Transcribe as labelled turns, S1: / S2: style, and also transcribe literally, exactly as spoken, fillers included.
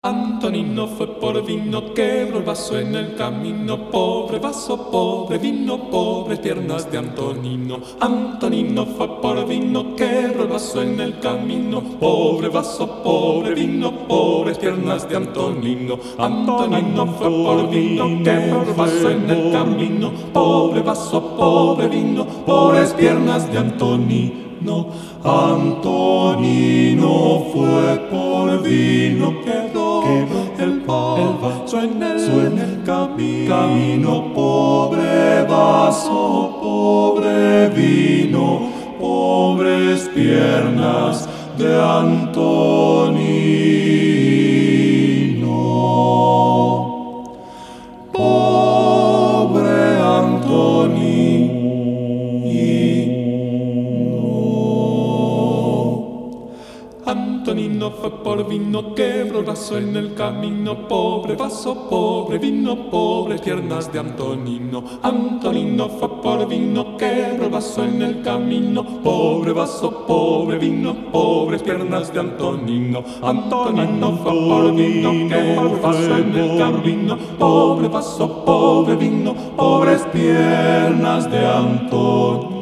S1: Antonino fue por vino, quebró el vaso en el camino. Pobre vaso, pobre vino, pobres piernas de Antonino. Antonino fue por vino, quebró el vaso en el camino. Pobre vaso, pobre vino, pobres piernas de Antonino. Antonino fue por vino, quebró el vaso en el camino. Pobre vaso, pobre vino, pobres piernas de Antonino. Antonino fue por vino, quebró, quebró el vaso en el, en el camino. camino. Pobre vaso, pobre vino, pobres piernas de Antonino. Pobre Antonino. Antonino fue por vino, quebró el vaso en el camino. Pobre vaso, pobre vino, pobres piernas de Antonino. Antonino fue por vino, quebró el vaso en el camino. Pobre vaso, pobre vino, pobres piernas de Antonino. Antonino fue por vino, quebró el vaso en el camino. Pobre vaso, pobre vino, pobres piernas de Antonino.